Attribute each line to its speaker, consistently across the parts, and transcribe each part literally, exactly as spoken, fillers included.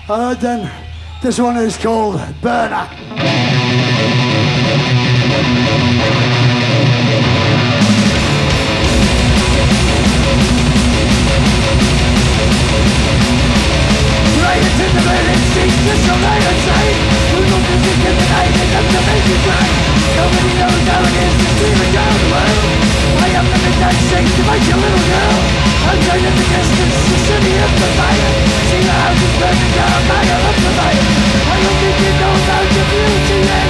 Speaker 1: Uh, then this one is called Burner. Right into the burning seat, just so light and sight. Who knows the sick in the night, enough to make you cry. Nobody knows how it is to scream it down the world. I am the midnight shake to make your little girl. I'm trying in the distance, the city of the fire. See the houses burning down, higher up the fire. I don't think you know about your beauty yet.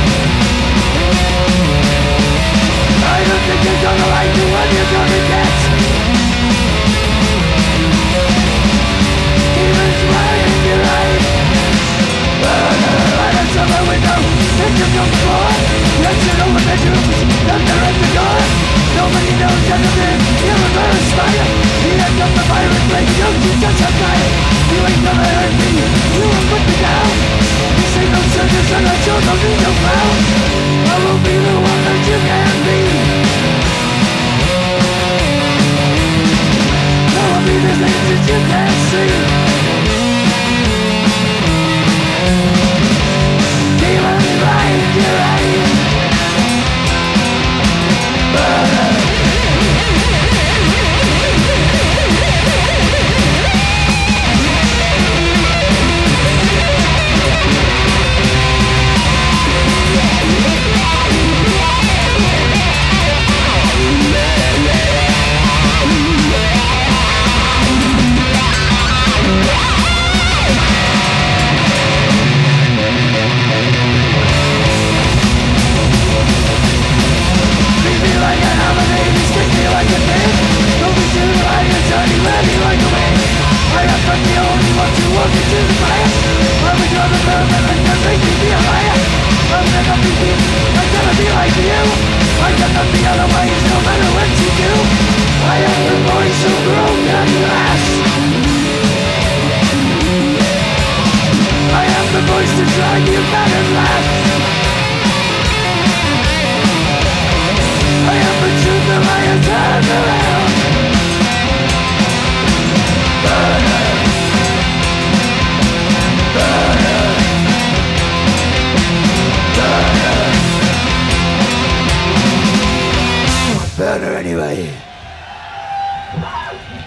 Speaker 1: I don't think you're gonna like the one you're gonna get. Demons flying your light. Burner right outside my window, pictures on the floor. Dancing over bedrooms, thunder at the door. Nobody knows anything, you're a burst fire. The end of the virus break, don't you touch a fire. You ain't never hurt me, you won't put me down. This ain't no circus and I sure don't need no clown. I will be the one that you can be. I will be the things that you can't see.